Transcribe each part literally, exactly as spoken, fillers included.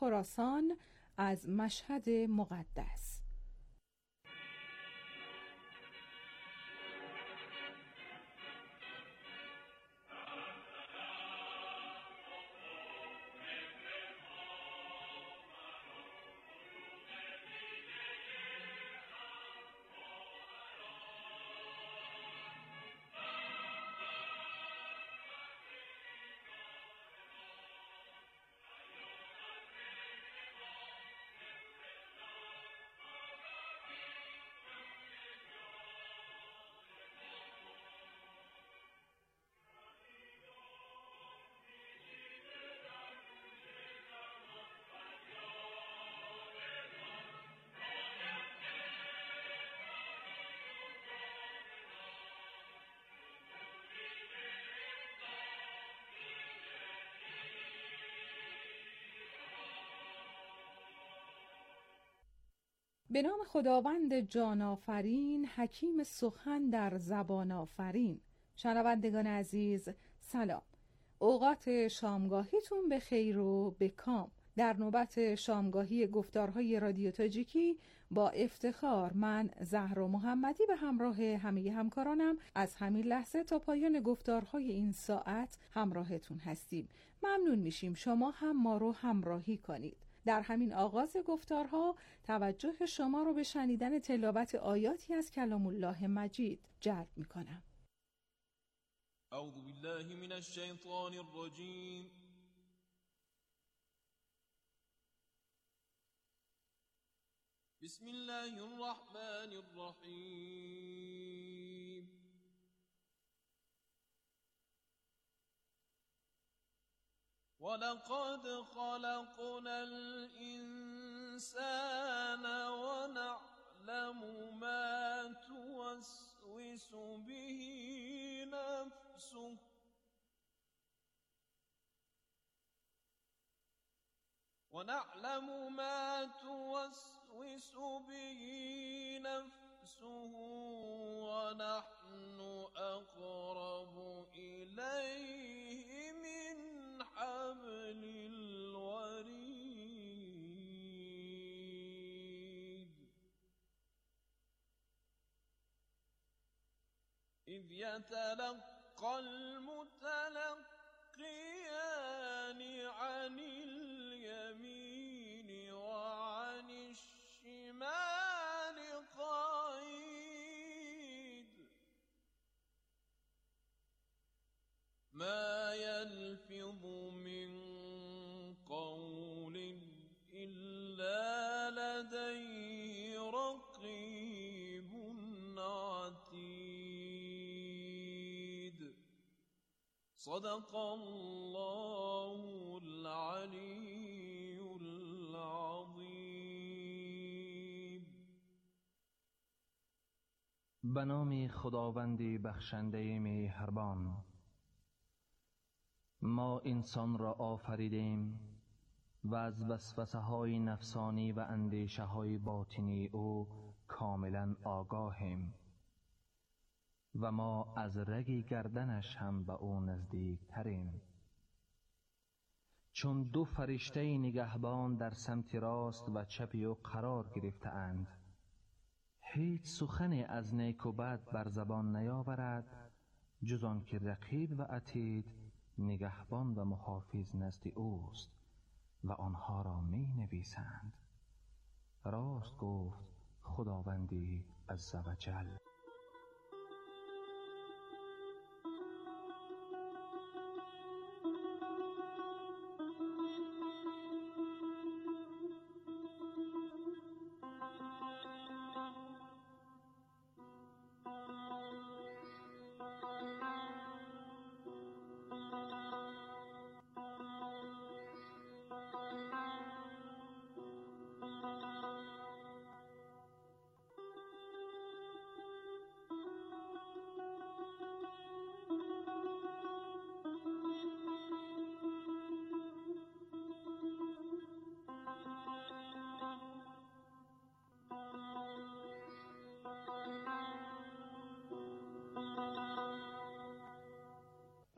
خراسان از مشهد مقدس. به نام خداوند جان آفرین، حکیم سخن در زبان آفرین. شنوندگان عزیز سلام، اوقات شامگاهیتون به خیر و به کام. در نوبت شامگاهی گفتارهای رادیو تاجیکی با افتخار من زهرا محمدی به همراه همه همکارانم از همین لحظه تا پایان گفتارهای این ساعت همراهتون هستیم. ممنون میشیم شما هم ما رو همراهی کنید. در همین آغاز گفتارها توجه شما رو به شنیدن تلاوت آیاتی از کلام الله مجید جلب میکنم. اعوذ بالله من الشیطان الرجیم. بسم الله الرحمن الرحیم. وَلَقَدْ خَلَقْنَا الْإِنسَانَ وَنَعْلَمُ مَا تُوَسْوِسُ بِهِ نَفْسُهُ وَنَعْلَمُ مَا تُوَسْوِسُ بِهِ نَفْسُهُ وَنَحْنُ أَقْرَبُ إِلَيْهِ مِنْ حبل الوريد إذ يتلقى المتلقيان عن اليمين وعن الشمال قعيد ما يلفظ من قول إلا لديه رقيب عتيد. صدق الله العلي العظيم. به نام خداوند بخشنده مهربان. ما انسان را آفریدیم و از وسوسه های نفسانی و اندیشه های باطنی او کاملا آگاهیم و ما از رگ گردنش هم به او نزدیک تریم. چون دو فرشته نگهبان در سمت راست و چپ او قرار گرفته اند، هیچ سخن از نیک و بد بر زبان نیاورد جز آن که رقیب و عتید نگهبان و محافظ نزد اوست و آنها را می نویسند. راست گفت خداوندی عز و جل.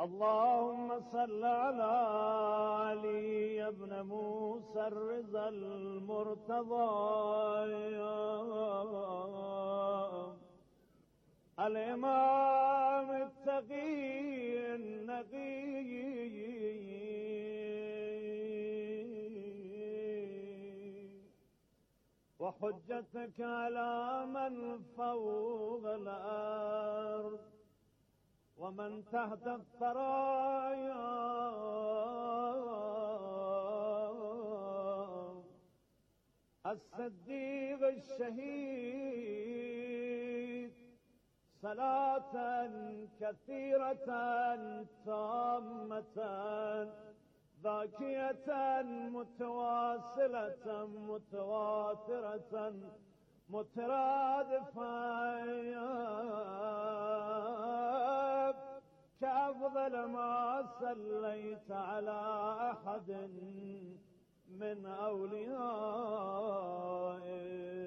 اللهم صل على علي بن موسى الرضا المرتضى الإمام التقي النقي وحجتك على من فوق الأرض ومن تحت الثرايا الصديق الشهيد صلاة كثيرة تامة باكية متواصلة متواترة مترادفة كأفضل ما صليت على أحد من أوليائك.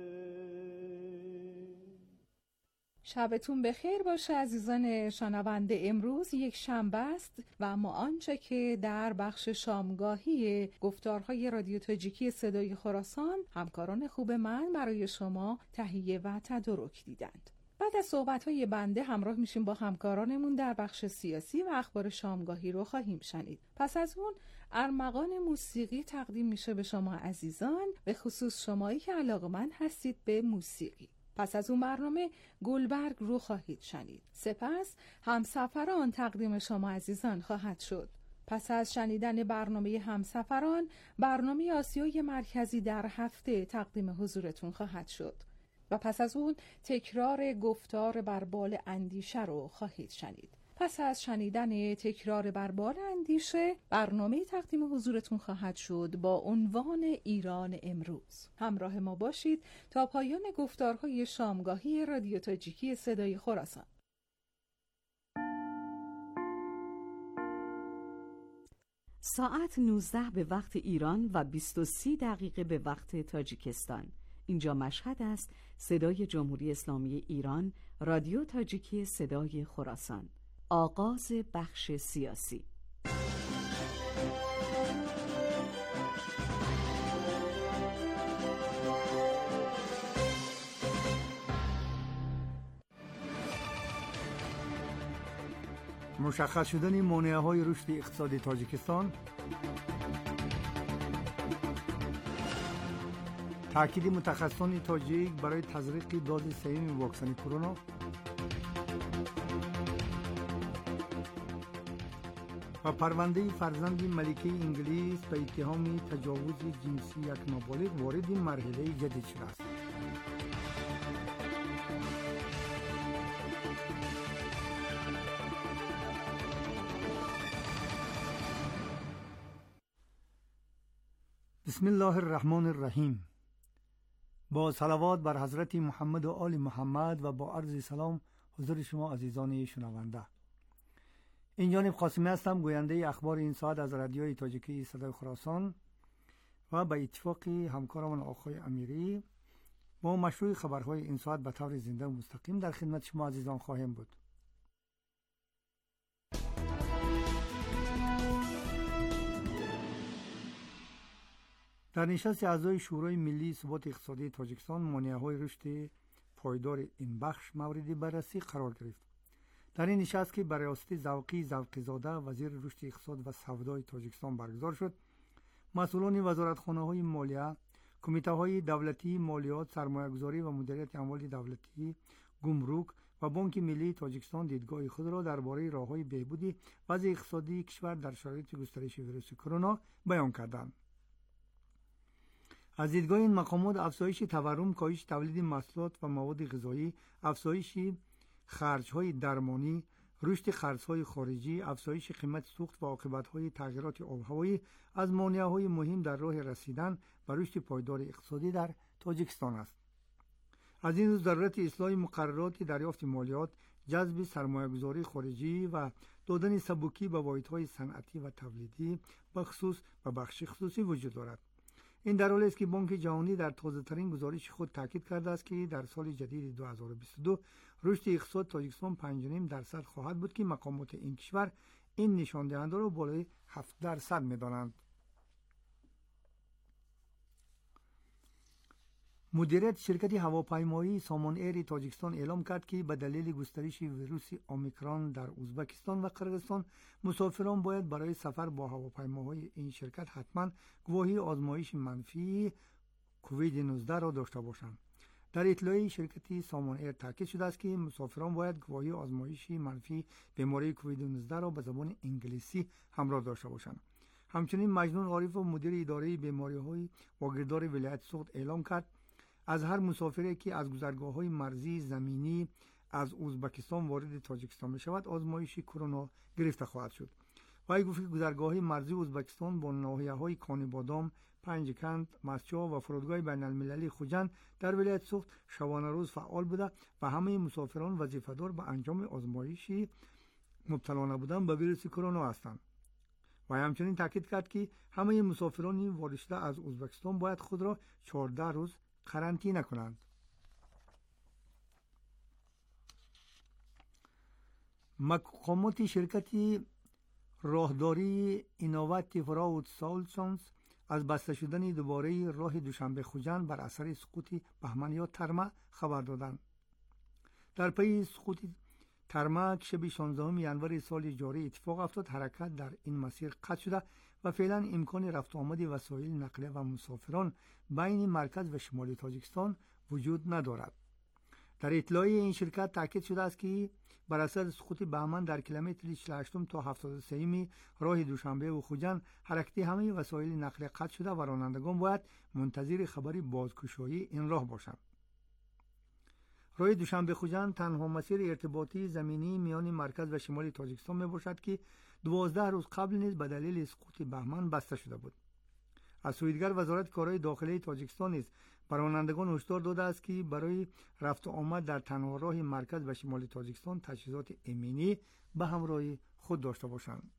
شبتون بخیر باشه عزیزان شنونده. امروز یک شنبه است و اما آنچه که در بخش شامگاهی گفتارهای رادیو تاجیکی صدای خراسان همکاران خوب من برای شما تهیه و تدارک دیدند. بعد از صحبت‌های بنده همراه میشیم با همکارانمون در بخش سیاسی و اخبار شامگاهی رو خواهیم شنید. پس از اون ارمغان موسیقی تقدیم میشه به شما عزیزان، به خصوص شمایی که علاقه‌مند هستید به موسیقی. پس از اون برنامه گلبرگ رو خواهید شنید. سپس همسفران تقدیم شما عزیزان خواهد شد. پس از شنیدن برنامه همسفران، برنامه آسیای مرکزی در هفته تقدیم حضورتون خواهد شد. و پس از اون تکرار گفتار بر بال اندیشه رو خواهید شنید. پس از شنیدن تکرار بر بال اندیشه، برنامه تقدیم حضورتون خواهد شد با عنوان ایران امروز. همراه ما باشید تا پایان گفتارهای شامگاهی رادیو تاجیکی صدای خراسان. ساعت نوزده به وقت ایران و بیست و سی دقیقه به وقت تاجیکستان. اینجا مشهد است. صدای جمهوری اسلامی ایران، رادیو تاجیکی صدای خراسان. آغاز بخش سیاسی. مشخص شدن مانع‌های رشد اقتصادی تاجیکستان، تأکید متخصصان تاجیک برای تزریق دوز سوم واکسن کرونا، و پرونده فرزند ملکه انگلیس به اتهام تجاوز جنسی یک نابالغ وارد مرحله جدید شده است. بسم الله الرحمن الرحیم. با صلوات بر حضرت محمد و آل محمد و با عرض سلام حضور شما عزیزان شنونده. این جانب قاسمی هستم، گوینده اخبار این ساعت از رادیوی تاجیکی صدای خراسان، و به اتفاق همکارم آقای امیری با مشروع خبرهای این ساعت به طور زنده و مستقیم در خدمت شما عزیزان خواهیم بود. در نشست اعضای شورای ملی ثبات اقتصادی تاجیکستان، مانع‌های رشد پایدار این بخش مورد بررسی قرار گرفت. در این نشست که بر ریاست ذوقی ذوقی‌زاده وزیر رشد اقتصاد و سودای تاجیکستان برگزار شد، مسئولان وزارتخانه‌های مالیه، کمیته‌های دولتی مالیات، سرمایه‌گذاری و مدیریت اموال دولتی، گمرک و بانک ملی تاجیکستان دیدگاه خود را درباره راه‌های بهبود وضع اقتصادی کشور در شرایط گسترش ویروس کرونا بیان کردند. از دیدگاه این مقامات، افزایش تورم، کاهش تولید محصولات و مواد غذایی، افزایش خرج‌های درمانی، رشد خرج‌های خارجی، افزایش قیمت سوخت و عاقبت‌های تغییرات آب‌هوایی از مانع‌های مهم در راه رسیدن به رشد پایدار اقتصادی در تاجیکستان است. از این رو ضرورت اصلاح مقررات دریافت مالیات، جذب سرمایه‌گذاری خارجی و دادن سبکی به واحدهای صنعتی و تولیدی به خصوص و بخش خصوصی وجود دارد. این در حالی است که بانک جهانی در تازه‌ترین گزارش خود تاکید کرده است که در سال جدید دو هزار و بیست و دو رشد اقتصاد تاجیکستان پنج و نیم درصد خواهد بود که مقامات این کشور این نشان دهنده را بالای هفت درصد می‌دانند. مدیریت شرکت هواپیمایی سامان ایر تاجیکستان اعلام کرد که به دلیل گسترش ویروس اومیکرون در ازبکستان و قرقیزستان مسافران باید برای سفر با هواپیماهای این شرکت حتما گواهی آزمایش منفی کووید نوزده را داشته باشند. در اطلاعیه شرکت سامان ایر تاکید شده است که مسافران باید گواهی آزمایش منفی بیماری کووید نوزده را به زبان انگلیسی همراه داشته باشند. همچنین مجنون عارف و مدیر اداره بیماری‌های واگیردار ولایت سوخت اعلام کرد از هر مسافری که از گذرگاه‌های مرزی زمینی از ازبکستان وارد تاجیکستان بشود آزمایش کرونا گرفته خواهد شد. وی گفت که گذرگاه‌های مرزی ازبکستان با ناحیه‌های کانیبادام، پنجکند، مسجد و فرودگاه بین‌المللی خوجند در ولایت سوخت شبانه روز فعال بوده و همه مسافران وظیفه‌دار به انجام آزمایش مبتلا نبودن به ویروس کرونا هستند. و همچنین تاکید کرد که همه مسافران وارد شده از ازبکستان باید خود را چهارده روز قرنطینه کنند. مقامات شرکت راهداری اینوواتیو راود سولوشنز از بسته شدن دوباره راه دوشنبه خوجند بر اثر سقوط بهمن یا ترمه خبر دادند. در پی سقوط ترمه که شب شانزدهم ژانویه سال جاری اتفاق افتاد، حرکت در این مسیر قطع شده و فعلا امکان رفت و آمد وسایل نقلیه و مسافران بین مرکز و شمال تاجیکستان وجود ندارد. در اطلاعیه این شرکت تاکید شده است که بر اثر سقوط بهمن در کیلومتر چهل و هشت تا هفتاد و سه راه دوشنبه و خوجند حرکت همه وسایل نقلیه قطع شده و رانندگان باید منتظر خبر بازگشایی این راه باشند. راه دوشنبه خوجند تنها مسیر ارتباطی زمینی میان مرکز و شمال تاجیکستان می باشد که دوازده روز قبل نیز به دلیل سقوط بهمن بسته شده بود. از سوی دیگر وزارت کارهای داخلی تاجیکستان نیز به رانندگان هشدار داده است که برای رفت و آمد در تنها راه مرکز و شمال تاجیکستان تجهیزات ایمنی به همراهی خود داشته باشند.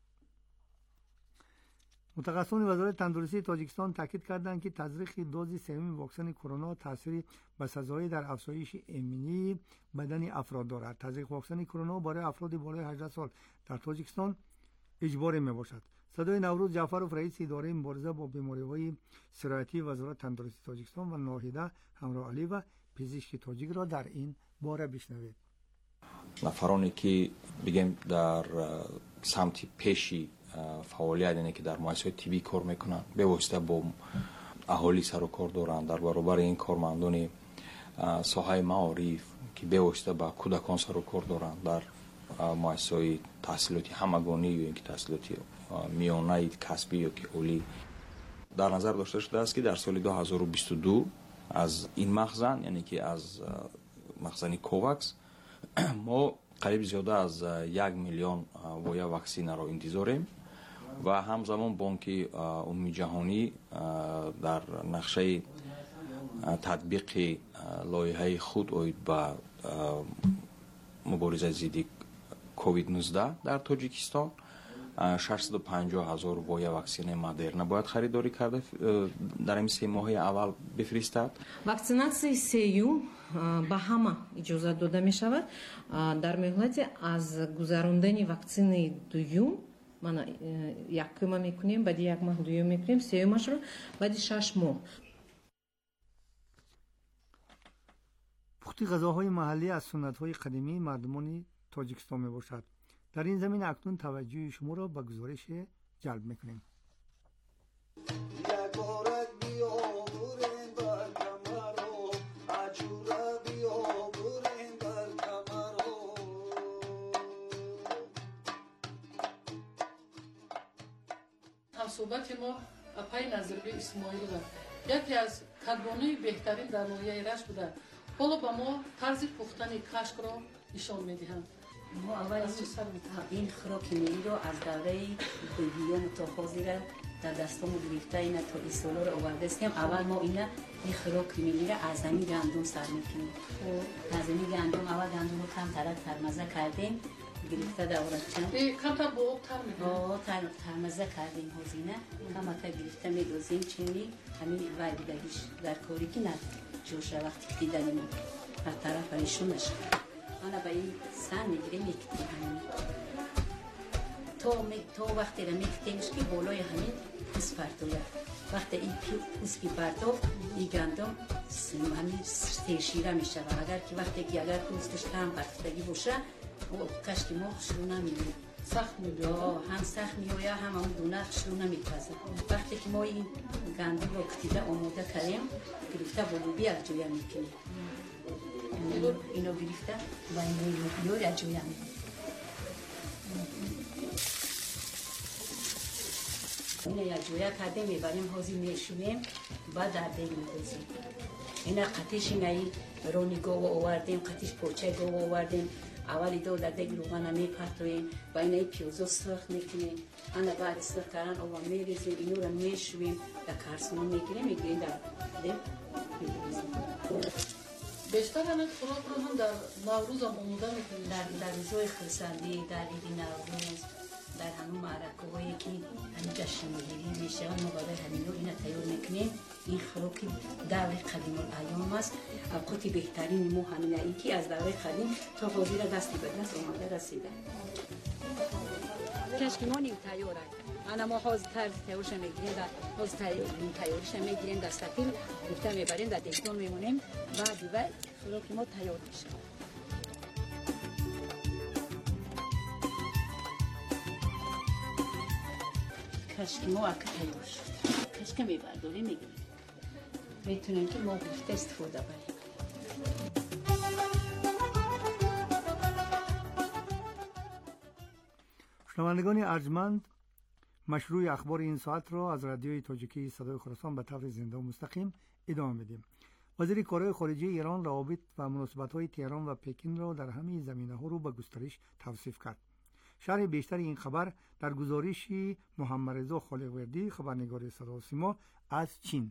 متخصصان وزارت تندرستی تاجیکستان تاکید کردند که تزریق دوز سوم واکسن کرونا تاثیر بسزایی در افزایش ایمنی بدن افراد دارد. تزریق واکسن کرونا برای افراد بالای هجده سال در تاجیکستان اجباری می باشد. صدای نوروز جعفرов رئیس اداره مبارزه با بیماری‌های سرایتی وزارت تندرستی تاجیکستان و ناهیده همراه علی و پزشک تاجیک را در این باره بشنوید. نفرانی که بگیم در سمت پیشی فعالیت یعنی که در مؤسسات طبی کار میکنن به واسطه با اهالی سر و کار دارن، در برابر این کارمندان ساحه معارف که به واسطه با کودکان سر و کار دارن در مؤسسات تحصیلاتی همگانی یا اینکه تحصیلاتی میانه کسبی یا که اولی در نظر داشته شده است که در سال دو هزار و بیست و دو از این مخزن یعنی که از مخزن کوواکس ما قریب زیاده از یک میلیون وای واکسن را انتظاریم و همزمان بانک عمومی جهانی در نقشه تطبیق لایحه خود اوید به مبارزه ضد کووید نوزده در تاجیکستان ششصد و پنجاه هزار وای واکسن مدرنا باید خریداری کرده در این سه ماه اول بفرستد. واکسیناسیای سیوم به همه اجازت داده می شود. در مهلت از گذراندن واکسن دوم ما یکم میکنیم، بعد یک ماه دوم میکنیم، سیومش رو بعد شش ماه. پخت غذاهای محلی از سنت‌های قدیمی مردمان تاجیکستان می باشد. در این زمین اکنون توجه شما را به گزارش جلب میکنیم. صحبت ما پای نظربی اسماعیل بود. یکی از کدبانوی بهترین در ناحیه رشت بوده. حالا با ما طرز پختن کشک را نشان میدهند. ما اول این خوراک ملی رو از دوره بیبیان تا حاضر در دستمون گرفته اینا تا این سالا رو آورده استیم. اول ما اینا این خوراک ملی رو از زمین گندم سر میکنیم. از زمین گندم اول گندم رو کم ترک ترمزه کردیم، گرفته دورت چند کمتر با آب تر میکنیم آه تر ترمزه کردیم هزینه کمتر گرفته میدوزیم چینی همین وای بیدگیش در کاری که نه جوشه وقتی که دیدنیم هر طرف ریشونش آنها با این سن میگیریم میکتیم همین تو, می... تو وقتی را میکتیمش که بالای همین پوست پرتویه وقتی این پوست که پرتو این گندم همین تیشیره میشه و اگر که وقتی که اگر پوستش کم پرتگی باشه و کشکی ما خشلو نمیدیم سخت میدیم هم سخت میویا هم هم دونه خشلو نمیپزه وقتی که ما این گندم رو کتیده آموده کردیم گرفته بلوبی از جویا میکنیم اینو گرفته و اینو یور از جویا میکنیم اینه یا جویا کرده میبریم حوزی میشونیم بعد در دیگ میدوزیم اینه قطیش اینه رونی گوه آوردیم قطیش پوچه گوه آوردیم اولی دو در دیگ روغن میپرتویم و اینه پیوزو سرخ میکنیم انا بعد سرخ کردن اوه میریزیم اینو رو میشویم در کارسون میگیریم میگیریم در دیگ میدوزیم بیشتر همه خوراک رو هم در نوروز هم آموده میکنیم در, در روزای خرسندی در عید نوروز در همون معرکه هایی که همین جشن میگیری میشه و مقابل همین رو اینه تیار میکنیم این خوراک دور قدیم الایام است اوقات بهترین مو همینه این که از دور قدیم تا حاضر دستی به دست اومده رسیده کشکیمان این تیاره انا ما حاضر تر تیارش میگیریم در حاضر تیارش میگیریم در سطیل گفته میبریم در دیگتون میمونیم بعد و خوراک ما تیار میشه کشکی ما اکه تیار شد کشکی میبرداری میگیریم میتونیم که ما گفته استفاده بریم شنوندگان ارجمند مشروع اخبار این ساعت را از رادیوی تاجیکی صدای خراسان به طور زنده و مستقیم ادامه میدیم. وزیر کارهای خارجه ایران روابط و مناسبت‌های تهران و پکین را در همه زمینه‌ها رو به گسترش توصیف کرد. شرح بیشتر این خبر در گزارش محمد رضا خالقوردی خبرنگار صدا و سیما از چین.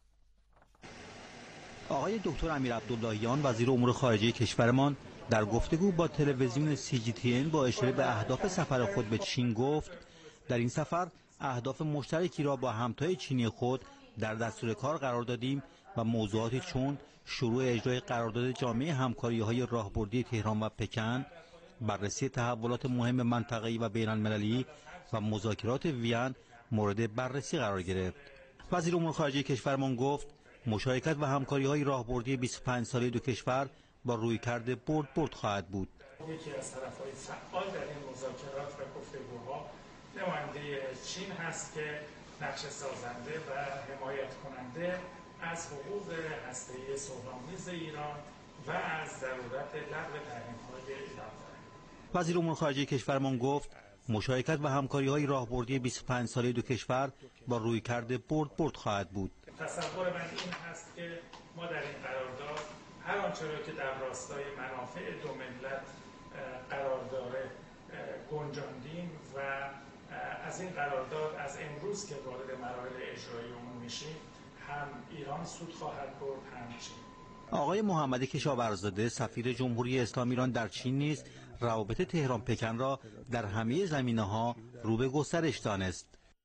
آقای دکتر امیر عبداللهیان وزیر امور خارجه کشورمان در گفتگو با تلویزیون سی جی تی ان با اشاره به اهداف سفر خود به چین گفت در این سفر اهداف مشترکی را با همتای چینی خود در دستور کار قرار دادیم و موضوعاتی چون شروع اجرای قرارداد جامعه همکاری‌های راهبردی تهران و پکن، بررسی تحولات مهم منطقه‌ای و بین‌المللی و مذاکرات وین مورد بررسی قرار گرفت. وزیر امور خارجه کشورمان گفت مشارکت و همکاری‌های راهبردی بیست و پنج ساله دو کشور با رویکرد برد برد خواهد بود. یکی از طرف‌های فعال در این مذاکرات و گفتگوها نماینده چین هست که نقش سازنده و حمایت کننده از حقوق هسته‌ای صلح‌آمیز ایران و از ضرورت لغو تحریم‌های ایران. وزیر امور خارجه کشورمان گفت مشارکت و همکاری‌های راهبردی بیست و پنج ساله دو کشور با رویکرد برد برد خواهد بود. تصور من این هست که ما در این قرارداد هر آنچه را که در راستای منافع دو ملت قرار داره گنجاندیم و از این قرارداد از امروز که وارد مراحل اجرایی عمومی میشیم هم ایران سود خواهد برد هم چین. آقای محمد کشاورزاده سفیر جمهوری اسلامی ایران در چین نیز روابط تهران پکن را در همه زمینه‌ها رو به گسترش دانست.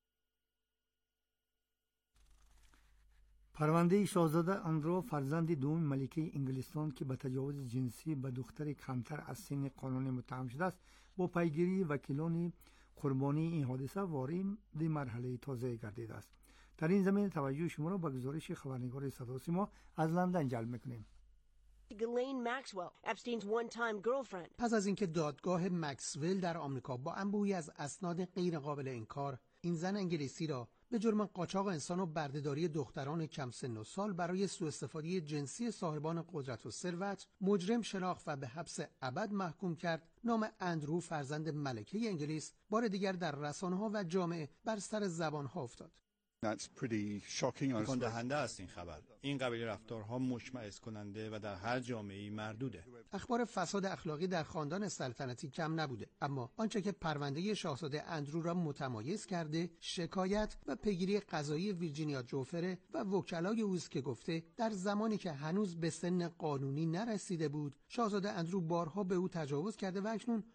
پرونده شاهزاده اندرو فرزند دوم ملکه انگلستان که به تجاوز جنسی به دختر کمتر از سن قانونی متهم شده است با پیگیری وکیلان قربانی این حادثه وارد مرحله تازه گردیده است. در این زمینه توجه شما را به گزارش خبرنگار صدا و سیما از لندن جلب می‌کنیم. پس از اینکه دادگاه مکسول در آمریکا با انبوهی از اسناد غیر قابل انکار این زن انگلیسی را به جرم قاچاق انسان و بردهداری دختران کم سن و سال برای سوء استفاده جنسی صاحبان قدرت و ثروت مجرم شناخت و به حبس ابد محکوم کرد، نام اندرو فرزند ملکه انگلیس بار دیگر در رسانه‌ها و جامعه بر سر زبان‌ها افتاد. تکان دهنده است این خبر. این قبیل رفتارها مشمئز کننده و در هر جامعه‌ای مردوده. اخبار فساد اخلاقی در خاندان سلطنتی کم نبوده، اما آنچه که پرونده شاهزاده اندرو را متمایز کرده شکایت و پیگیری قضایی ویرجینیا جوفره و وکلای اوست که گفته در زمانی که هنوز به سن قانونی نرسیده بود شاهزاده اندرو بارها به او تجاوز کرده و اکنون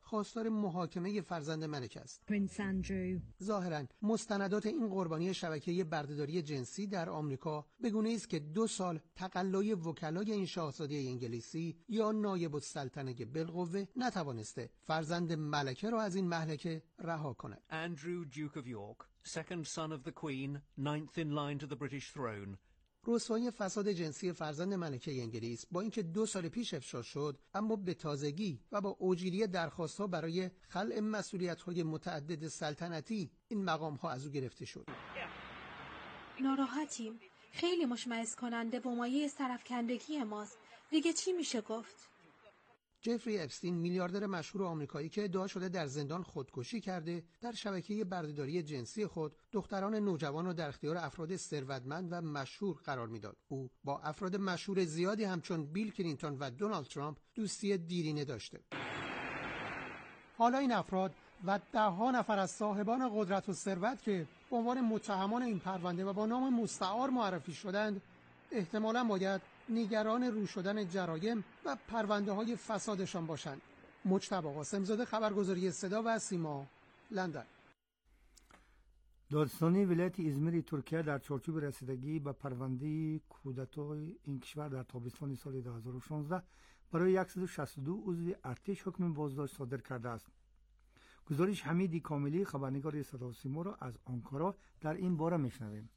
خواستار محاکمه فرزند ملک است. ظاهراً مستندات این قربانی شبکه بردهداری جنسی در آمریکا به گونه‌ای است که دو سال تقلای وکلای این شاهزاده انگلیسی یا نایب السلطنه بالقوه نتوانسته فرزند ملکه را از این مهلکه رها کند. Andrew Duke of York, second son of the Queen, ninth in line to the British throne. رسوایی فساد جنسی فرزند ملکه انگلیس با اینکه دو سال پیش افشا شد، اما به تازگی و با اوجیری درخواست‌ها برای خلع مسئولیت‌های متعدد سلطنتی این مقام‌ها از او گرفته شد. ناراحتیم. خیلی مشمئز کننده و مایه سرفکندگی ماست. دیگه چی میشه گفت؟ جفری اپستین، میلیاردر مشهور آمریکایی که ادعا شده در زندان خودکشی کرده، در شبکه بردهداری جنسی خود دختران نوجوان را در اختیار افراد ثروتمند و مشهور قرار میداد. او با افراد مشهور زیادی همچون بیل کلینتون و دونالد ترامپ دوستی دیرینه داشته. حالا این افراد و ده‌ها نفر از صاحبان قدرت و ثروت که به عنوان متهمان این پرونده و با نام مستعار معرفی شدند، احتمالاً باید نگران رو شدن جرایم و پرونده های فسادشان باشند. مجتبی قاسم‌زاده، خبرگزاری صدا و سیما، لندن. دادستانی ولایت ازمیر ترکیه در چارچوب رسیدگی به پرونده کودتای این کشور در تابستان سال دو هزار و شانزده برای صد و شصت و دو عضو ارتش حکم بازداشت صادر کرده است. گزارش حمیدی کاملی، خبرنگار صدا و سیما، را از آنکارا در این باره میشنویم.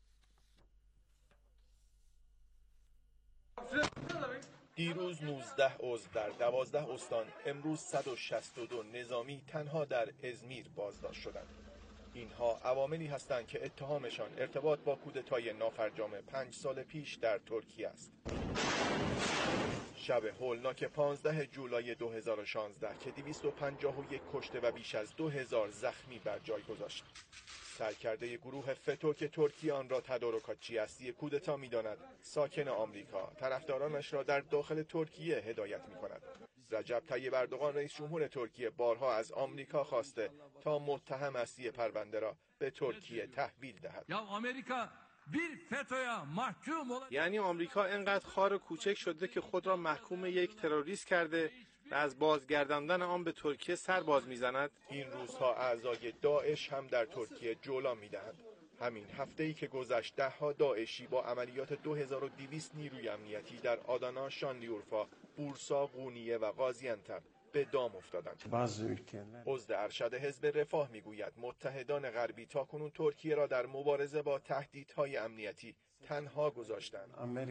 دیروز نوزده عضو در دوازده استان، امروز صد و شصت و دو نظامی تنها در ازمیر بازداشت شدند. اینها عواملی هستند که اتهامشان ارتباط با کودتای نافرجام پنج سال پیش در ترکیه است. شب هولناک پانزده جولای دو هزار و شانزده که دویست و پنجاه و یک کشته و بیش از دو هزار زخمی بر جای گذاشت. سرکرده گروه فتو که ترکیه آن را تدارکاتچی اصلی کودتا می‌داند، ساکن آمریکا، طرفدارانش را در داخل ترکیه هدایت می‌کند. رجب طیب اردوغان رئیس جمهور ترکیه بارها از آمریکا خواسته تا متهم اصلی پرونده را به ترکیه تحویل دهد. یا آمریکا bir FETÖ'ye mahkum olan یعنی آمریکا انقدر خار و کوچک شده که خود را محکوم یک تروریست کرده و از بازگرداندن آن به ترکیه سر باز میزند. این روزها اعضای داعش هم در ترکیه جولان میدهند. همین هفته‌ای که گذشت ده‌ها داعشی با عملیات دو هزار و دویست نیروی امنیتی در آدانا، شانلیورفا، بورسا، قونیه و قاضیانتب به دام افتادند. عضو ارشد حزب رفاه میگوید متحدان غربی تاکنون ترکیه را در مبارزه با تهدیدهای امنیتی تنها گذاشتند.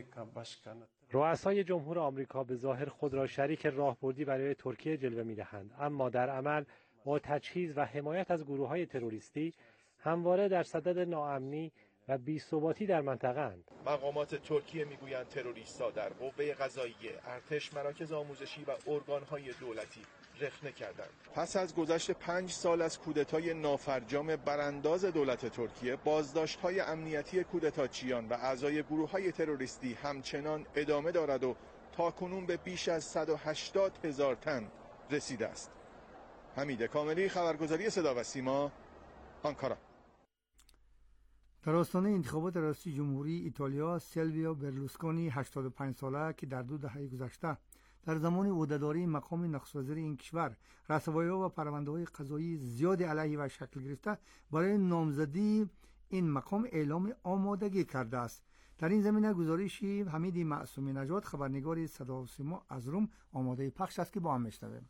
رؤسای جمهور آمریکا به ظاهر خود را شریک راهبردی برای ترکیه جلوه می‌دهند، اما در عمل با تجهیز و حمایت از گروه‌های تروریستی همواره در صدد ناامنی و بی‌ثباتی در منطقه اند. مقامات ترکیه میگویند تروریست‌ها در قوه قضاییه، ارتش، مراکز آموزشی و ارگان‌های دولتی رخنه کردند. پس از گذشت پنج سال از کودتای نافرجام برانداز دولت ترکیه، بازداشت‌های امنیتی کودتاچیان و اعضای گروه‌های تروریستی همچنان ادامه دارد و تاکنون به بیش از صد و هشتاد هزار تن رسیده است. حمید کاملی، خبرگزاری صدا و سیما، آنکارا. در آستانه انتخابات ریاست جمهوری ایتالیا، سیلویو برلوسکونی هشتاد و پنج ساله که در دو دهه گذشته در زمان عهدهداری مقام نخست وزیر این کشور رسوایی‌ها و پرونده‌های قضایی زیاد علیه و شکل گرفته، برای نامزدی این مقام اعلام آمادگی کرده است. در این زمینه گزارشی حمید معصومی نژاد، خبرنگار صدا و سیما از روم، آماده پخش است که با هم میشنویم.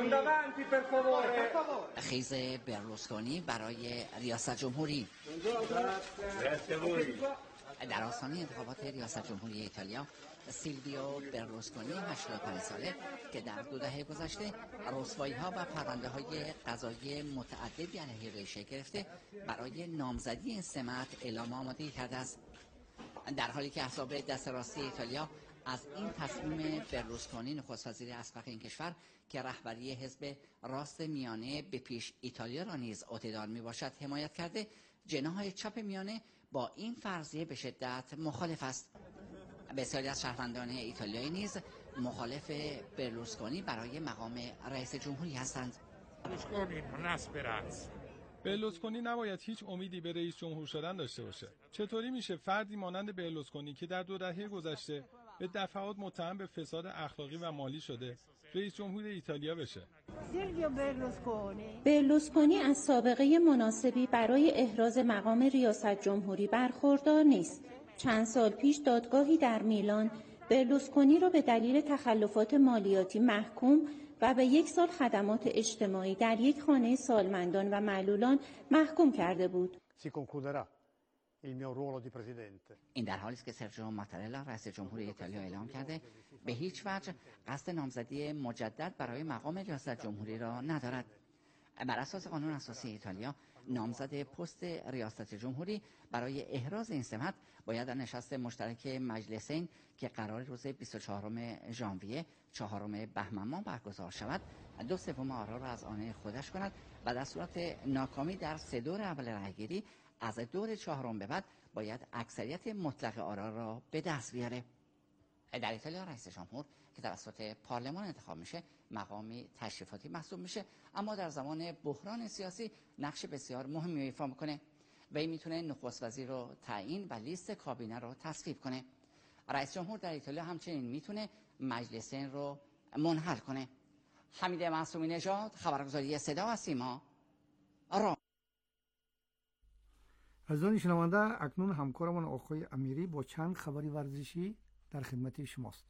خیز برلوسکونی برای ریاست جمهوری. در آستانه انتخابات ریاست جمهوری ایتالیا، سیلویو برلوسکونی هشتاد و پنج ساله که در دو دهه گذشته رسوایی‌ها و پرونده‌های قضایی متعددی علیه ریشه گرفته، برای نامزدی این سمت اعلام آمادگی کرده است. در حالی که احزاب دست راستی ایتالیا از این تصمیم برلوسکونی نخست وزیر اسبق این کشور که رهبری حزب راست میانه به پیش ایتالیا را نیز عهده‌دار میباشد حمایت کرده، جناح چپ میانه با این فرضیه به شدت مخالف است. بسیاری از شهروندان ایتالیایی نیز مخالف برلوسکونی برای مقام رئیس جمهوری هستند. برلوسکونی نباید هیچ امیدی به رئیس جمهور شدن داشته باشه. چطوری میشه فردی مانند برلوسکونی که در دو دهه گذشته به دفعات متهم به فساد اخلاقی و مالی شده رئیس جمهور ایتالیا بشه. سیلویو برلوسکونی برلوسکونی از سابقه مناسبی برای احراز مقام ریاست جمهوری برخوردار نیست. چند سال پیش دادگاهی در میلان برلوسکونی را به دلیل تخلفات مالیاتی محکوم و به یک سال خدمات اجتماعی در یک خانه سالمندان و معلولان محکوم کرده بود. این در حالی است که سرجیو ماتارلا رئیس جمهور ایتالیا اعلام کرده به هیچ وجه قصد نامزدی مجدد برای مقام ریاست جمهوری را ندارد. بر اساس قانون اساسی ایتالیا نامزد پست ریاست جمهوری برای احراز این سمت باید در نشست مشترک مجلسین که قرار روز بیست و چهارم ژانویه چهارم بهمن ماه برگزار شود دو سوم آرا را از آن خودش کند و در صورت ناکامی در سه دور اول رأیگیری از دور چهارم به بعد باید اکثریت مطلق آرا را به دست بیاره. در ایتالیا رئیس جمهور که توسط پارلمان انتخاب میشه مقامی تشریفاتی محسوب میشه، اما در زمان بحران سیاسی نقش بسیار مهمی ایفا میکنه. وی میتونه نخست وزیر رو تعیین و لیست کابینه رو تصویب کنه. رئیس جمهور در ایتالیا همچنین میتونه مجلسین رو منحل کنه. حمید معصومی نژاد، خبرگزاری صدا و سیما، را. عزیزان شنونده، اکنون همکارمان آقای امیری با چند خبری ورزشی در خدمت شماست.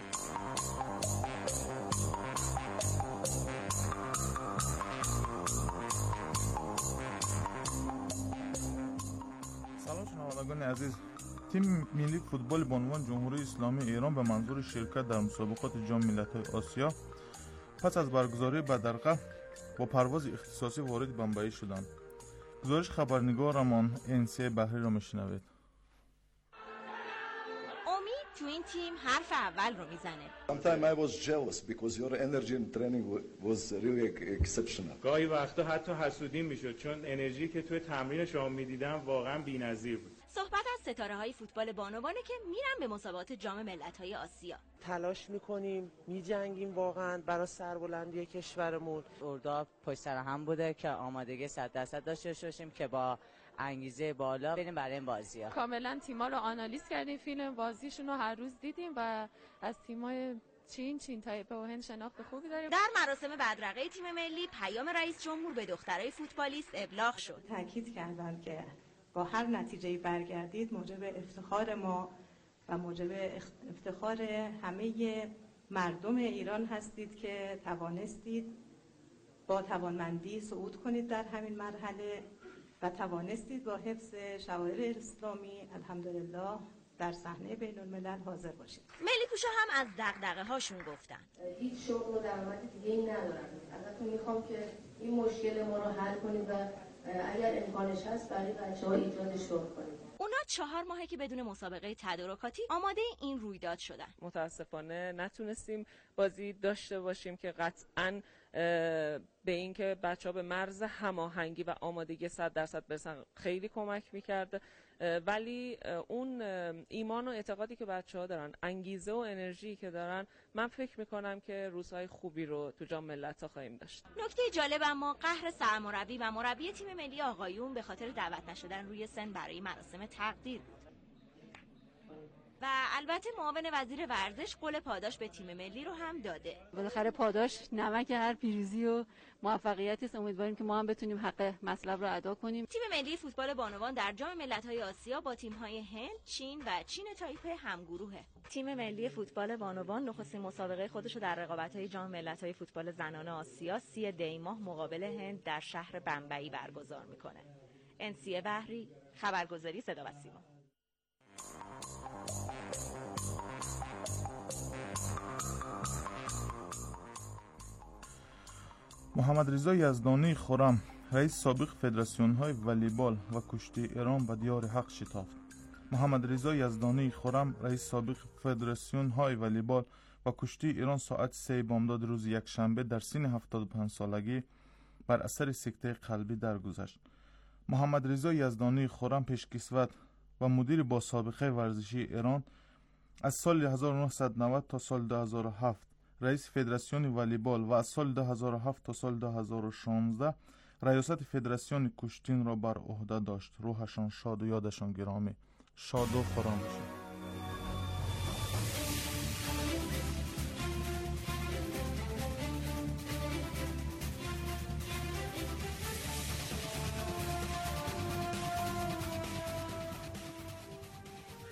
سلام شنوندگان عزیز. تیم ملی فوتبال بانوان جمهوری اسلامی ایران به منظور شرکت در مسابقات جام ملت‌های آسیا پس از برگزاری بدرقه با پرواز اختصاصی وارد بمبئی شدند. گزارش خبرنگارمان انسی بحری را میشنوید. امید تو این تیم حرف اول رو میزنه. Sometimes I was jealous because your energy in training was really exceptional. گاهی وقتا حتی حسودیم میشد چون انرژی که توی تمرین شما میدیدم واقعا بی‌نظیر بود. صحبت از ستاره‌های فوتبال بانوانه که میرن به مسابقات جام ملت‌های آسیا. تلاش میکنیم، میجنگیم واقعا برای سربلندی کشورمون. اردوها پشت سر هم بوده که آمادگی صد درصد داشته باشیم که با انگیزه بالا بریم برای این بازی‌ها. کاملا تیم‌ها رو آنالیز کردیم، فیلم بازیشون رو هر روز دیدیم و از تیم‌های چین، چین تایپه و هند شناخت خوبی داریم. در مراسم بدرقه تیم ملی پیام رئیس جمهور به دخترای فوتبالیست ابلاغ شد. تاکید کردند که با هر نتیجه‌ای برگردید موجب افتخار ما و موجب افتخار همه مردم ایران هستید که توانستید با توانمندی صعود کنید در همین مرحله و توانستید با حفظ شعائر اسلامی الحمدلله در صحنه بین الملل حاضر باشید. ملی پوشا هم از دغدغه هاشون گفتن. هیچ شغل و درآمد دیگه‌ای ندارن. ازتون میخوام که این مشکل ما رو حل کنید و اگر امکانش هست برای بچه‌ها ایجاد شغل کنید. اونا چهار ماهه که بدون مسابقه تدارکاتی آماده این رویداد شدن. متاسفانه نتونستیم بازی داشته باشیم که قطعاً به این که بچه‌ها به مرز هماهنگی و آمادگی صد درصد برسن خیلی کمک می‌کرد، ولی اون ایمان و اعتقادی که بچه‌ها دارن، انگیزه و انرژی که دارن، من فکر می‌کنم که روزهای خوبی رو تو جام ملت‌ها خواهیم داشت. نکته جالب اما قهر سرمربی و مربی تیم ملی آقایون به خاطر دعوت نشدن روی سن برای مراسم تقدیر بود. و البته معاون وزیر ورزش قول پاداش به تیم ملی رو هم داده. بالاخره پاداش نمک هر پیروزی و موفقیتی است. امیدواریم که ما هم بتونیم حق مطلب رو ادا کنیم. تیم ملی فوتبال بانوان در جام ملت‌های آسیا با تیم‌های هند، چین و چین تایپه همگروهه. تیم ملی فوتبال بانوان نخستین مسابقه خودش رو در رقابت‌های جام ملت‌های فوتبال زنان آسیا سی دی ماه مقابل هند در شهر بمبئی برگزار می‌کنه. انسی بحری، خبرگزاری صدا و سیما. محمد رضا یزدانی خرم رئیس سابق فدراسیون های والیبال و کشتی ایران به دیار حق شتافت. محمد رضا یزدانی خرم رئیس سابق فدراسیون های والیبال و کشتی ایران ساعت سه بامداد روز یکشنبه در سن هفتاد و پنج سالگی بر اثر سکته قلبی درگذشت. محمد رضا یزدانی خرم پیشکسوت و مدیر با سابقه ورزشی ایران از سال هزار و نهصد و نود تا سال دو هزار و هفت رئیس فدراسیون والیبال و از سال دو هزار و هفت تا سال دو هزار و شانزده ریاست فدراسیون کشتین را بر عهده داشت. روحشان شاد و یادشان گرامی. شاد و خرم باشید.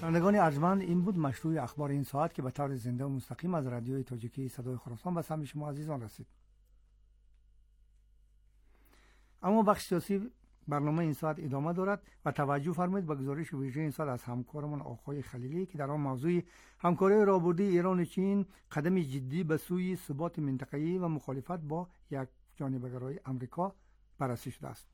شنوندگان ارجمند، این بود مشروع اخبار این ساعت که به طور زنده و مستقیم از رادیوی تاجیکی صدای خراسان به سمع شما عزیزان رسید. اما بخش سیاسی برنامه این ساعت ادامه دارد و توجه فرمایید به گزارش ویژه این ساعت از همکارمان آقای خلیلی که در آن موضوع همکاری راهبردی ایران و چین قدم جدی به سوی ثبات منطقه‌ای و مخالفت با یک جانبه‌گرایی آمریکا بررسی شده است.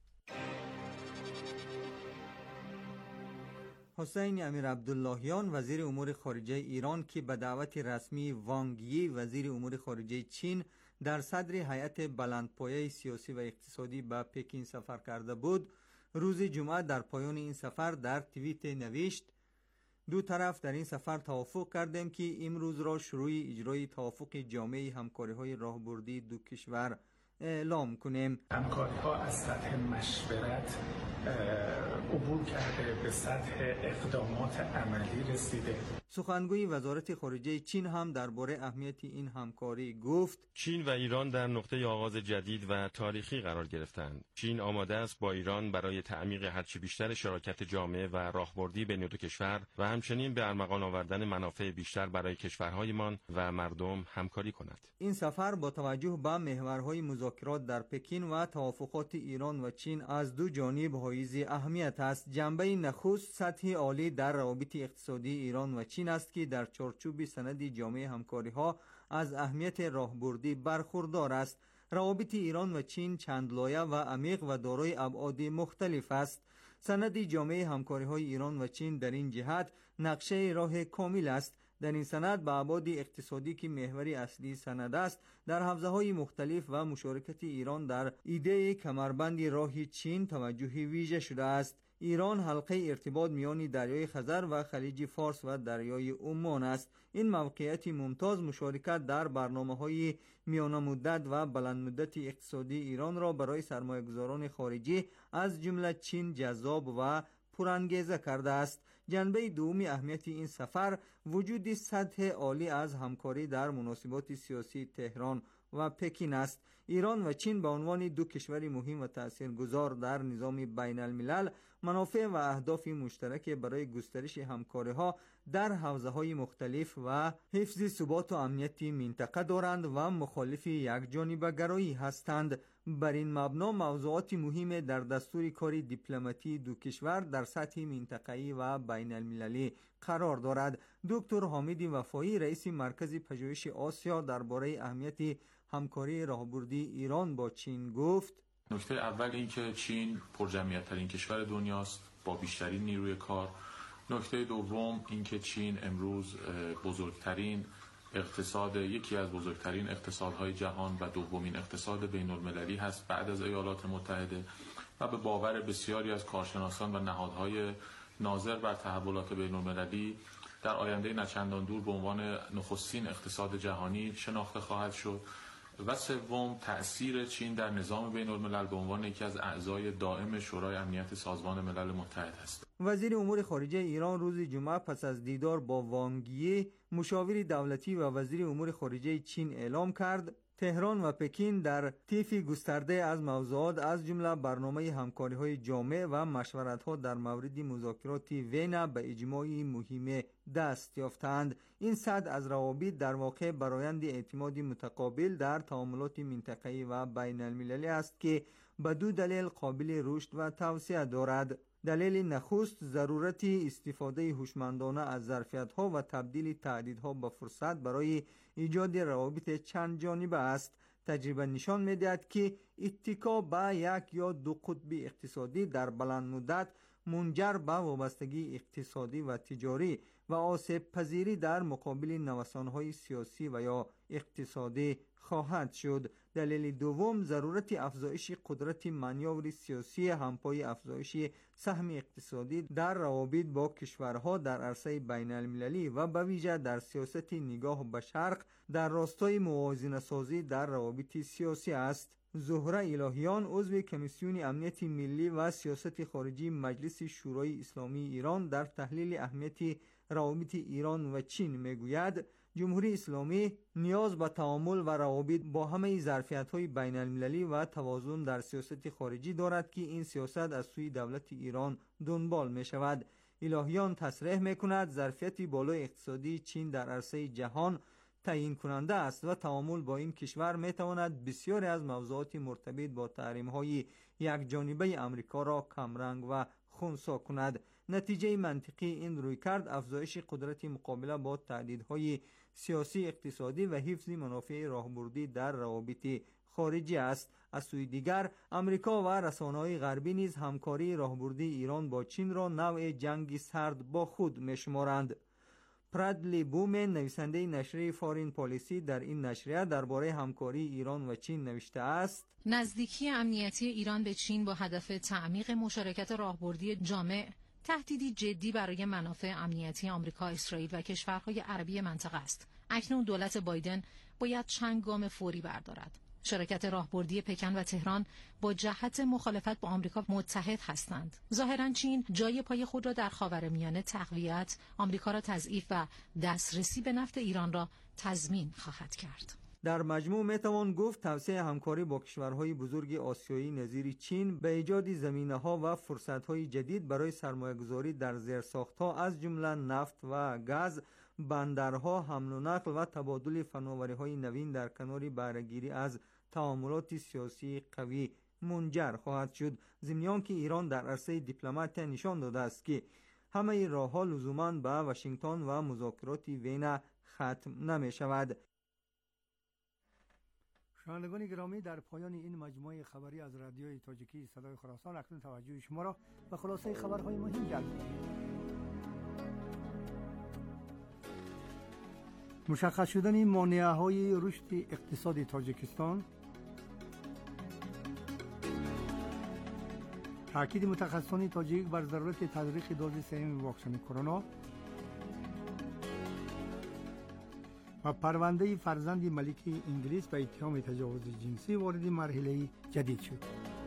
حسین امیر عبداللهیان وزیر امور خارجه ایران که به دعوت رسمی وانگ یی وزیر امور خارجه چین در صدر هیئت بلندپایه سیاسی و اقتصادی به پکین سفر کرده بود، روز جمعه در پایان این سفر در توییت نوشت: دو طرف در این سفر توافق کردیم که امروز را شروع اجرای توافق جامع همکاری‌های راهبردی دو کشور اعلام کنیم. همکاری‌ها از سطح مشورت عبور کرده به سطح اقدامات عملی رسیده. سخنگوی وزارت خارجه چین هم درباره اهمیت این همکاری گفت: چین و ایران در نقطه آغاز جدید و تاریخی قرار گرفتند. چین آماده است با ایران برای تعمیق هرچه بیشتر شراکت جامع و راهبردی بین دو کشور و همچنین به ارمغان آوردن منافع بیشتر برای کشورهایمان و مردم همکاری کند. این سفر با توجه به محورهای مذاکرات در پکین و توافقات ایران و چین از دو جانب حائز اهمیت است. جنبه نخست سطح عالی در روابط اقتصادی ایران و چین است که در چارچوب سند جامع همکاری‌ها از اهمیت راهبردی برخوردار است. روابط ایران و چین چند لایه و عمیق و دارای ابعاد مختلف است. سند جامع همکاری‌های ایران و چین در این جهت نقشه راه کامل است. در این سند به ابعاد اقتصادی که محوری اصلی سند است، در حوزه‌های مختلف و مشارکت ایران در ایده کمربند راه چین توجه ویژه شده است. ایران حلقه ارتباط میان دریای خزر و خلیج فارس و دریای عمان است. این موقعیت ممتاز مشارکت در برنامه‌های میانه مدت و بلند مدت اقتصادی ایران را برای سرمایه‌گذاران خارجی از جمله چین جذاب و پرانگیزه کرده است. جنبه دومی اهمیت این سفر وجود سطح عالی از همکاری در مناسبات سیاسی تهران و پکین است. ایران و چین به عنوان دو کشور مهم و تاثیرگذار در نظام بین الملل منافع و اهداف مشترک برای گسترش همکاری‌ها در حوزه‌های مختلف و حفظ ثبات و امنیت منطقه دارند و مخالف یکجانبه‌گرایی هستند. بر این مبنا موضوعات مهم در دستور کار دیپلماتی دو کشور در سطح منطقه‌ای و بین المللی قرار دارد. دکتر حامد وفایی رئیس مرکز پژوهش آسیا درباره اهمیت همکاری راهبردی ایران با چین گفت: نکته اول این که چین پرجمعیت‌ترین کشور دنیاست با بیشترین نیروی کار. نکته دوم این که چین امروز بزرگترین اقتصاد یکی از بزرگترین اقتصادهای جهان و دومین اقتصاد بین المللی هست بعد از ایالات متحده و به باور بسیاری از کارشناسان و نهادهای ناظر بر تحولات بین المللی در آینده نچندان دور به عنوان نخستین اقتصاد جهانی شناخته خواهد شد. و سوم تأثیر چین در نظام بین الملل به عنوان یکی از اعضای دائم شورای امنیت سازمان ملل متحد است. وزیر امور خارجه ایران روز جمعه پس از دیدار با وانگ یی مشاور دولتی و وزیر امور خارجه چین اعلام کرد تهران و پکین در طیف گسترده از موضوعات از جمله برنامه همکاری‌های جامع و مشورت‌ها در مورد مذاکرات وین به اجماعی مهم دست یافتند. این سد از روابط در واقع برآیند اعتماد متقابل در تعاملات منطقه‌ای و بین المللی است که به دو دلیل قابل رشد و توسعه دارد. دلیل نخست ضرورت استفاده هوشمندانه از ظرفیت‌ها و تبدیل تهدیدها به فرصت برای ایجاد روابط چند جانبه است. تجربه نشان می‌دهد که اتکا به یک یا دو قطب اقتصادی در بلند مدت منجر به وابستگی اقتصادی و تجاری و آسیب پذیری در مقابل نوسان‌های سیاسی و یا اقتصادی خواهد شد. دلیل دوم ضرورت افزایش قدرت مانور سیاسی همپای افزایش سهم اقتصادی در روابط با کشورها در عرصه بین المللی و به ویژه در سیاست نگاه به شرق در راستای موازنه سازی در روابط سیاسی است. زهره الهیان عضو کمیسیون امنیت ملی و سیاست خارجی مجلس شورای اسلامی ایران در تحلیل اهمیت روابط ایران و چین میگوید جمهوری اسلامی نیاز به تعامل و روابط با همه ظرفیت‌های بین المللی و توازن در سیاست خارجی دارد که این سیاست از سوی دولت ایران دنبال می شود. الهیان تصریح میکند ظرفیت بالای اقتصادی چین در عرصه جهان تعیین کننده است و تعامل با این کشور میتواند بسیاری از موضوعات مرتبط با تحریم‌های یک جانبه آمریکا را کمرنگ و خنثی کند. نتیجه منطقی این رویکرد افزایش قدرت مقابله با تهدیدهای سیاسی، اقتصادی و حفظ منافع راهبردی در روابط خارجی است. از سوی دیگر آمریکا و رسانه‌های غربی نیز همکاری راهبردی ایران با چین را نوع جنگ سرد با خود می‌شمارند. پرادلی بومن، نویسنده نشریه فارین پالیسی، در این نشریه درباره همکاری ایران و چین نوشته است: نزدیکی امنیتی ایران به چین با هدف تعمیق مشارکت راهبردی جامع تهدیدی جدی برای منافع امنیتی آمریکا، اسرائیل و کشورهای عربی منطقه است. اکنون دولت بایدن باید چند گام فوری بردارد. شراکت راهبردی پکن و تهران با جهت مخالفت با آمریکا متحد هستند. ظاهراً چین جای پای خود را در خاورمیانه تقویت، آمریکا را تضعیف و دسترسی به نفت ایران را تضمین خواهد کرد. در مجموع میتوان گفت توسعه همکاری با کشورهای بزرگ آسیایی نظیر چین به ایجاد زمینه‌ها و فرصت‌های جدید برای سرمایه‌گذاری در زیرساخت‌ها از جمله نفت و گاز، بندرها، حمل و نقل و تبادل فناوری‌های نوین در کنار بهره‌گیری از تعاملات سیاسی قوی منجر خواهد شد. ضمن که ایران در عرصه دیپلمات نشان داده است که همه راه‌ها لزوماً به واشنگتن و مذاکرات وین ختم نمی‌شود. شنوندگان گرامی، در پایان این مجموعه خبری از رادیوی تاجیکی صدای خراسان اکنون توجه شما را به خلاصه خبرهای مهم جلب می‌کنیم. مشخص شدن مانع‌های رشد اقتصاد تاجیکستان، تاکید متخصصان تاجیک بر ضرورت تدریج دوز سوم واکسن کرونا و پرونده فرزند ملکه انگلیس به اتهام تجاوز جنسی وارد مرحله جدید شد.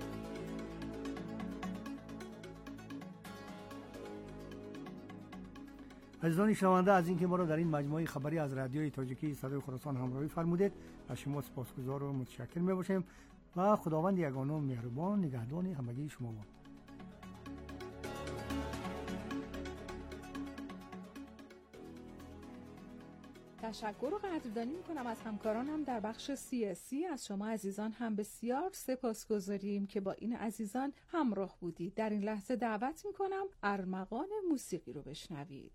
عزیزان شنونده، از اینکه ما را در این مجموعه خبری از رادیوی تاجیکی صدای خراسان همراهی فرمودید، از شما سپاسگزار و متشکر میباشیم و خداوند یگانه و مهربان نگهدان همگی شما باد. تشکر و قدردانی میکنم از همکارانم در بخش سیاسی. از شما عزیزان هم بسیار سپاسگزاریم که با این عزیزان همراه بودید. در این لحظه دعوت میکنم ارمغان موسیقی رو بشنوید.